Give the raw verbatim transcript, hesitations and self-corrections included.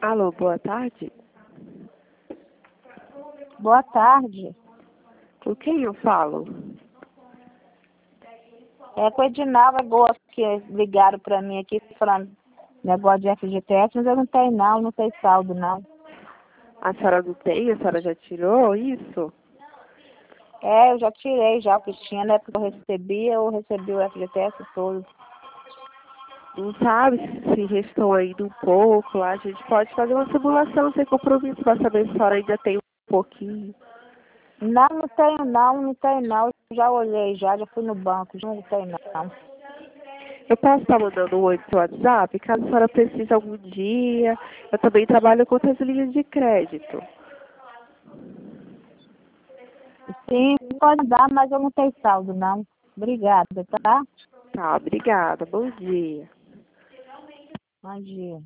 Alô, boa tarde. Boa tarde. Com quem eu falo? É com a Edinalva Gosto que ligaram para mim aqui falando negócio de F G T S, mas eu não tenho não, não tenho saldo não. A senhora não tem? A senhora já tirou isso? É, eu já tirei já o que tinha, na época que eu recebi, eu recebi o F G T S todo. Não sabe se restou ainda um pouco lá? A gente pode fazer uma simulação sem compromisso para saber se a senhora ainda tem um pouquinho. Não, não tenho não, não tenho não. Eu já olhei já, já fui no banco, já não tenho não. Eu posso estar mandando um oi no seu WhatsApp, caso a senhora precise algum dia. Eu também trabalho com outras linhas de crédito. Sim, pode dar, mas eu não tenho saldo não. Obrigada, tá? Tá, obrigada. Bom dia. Bom dia.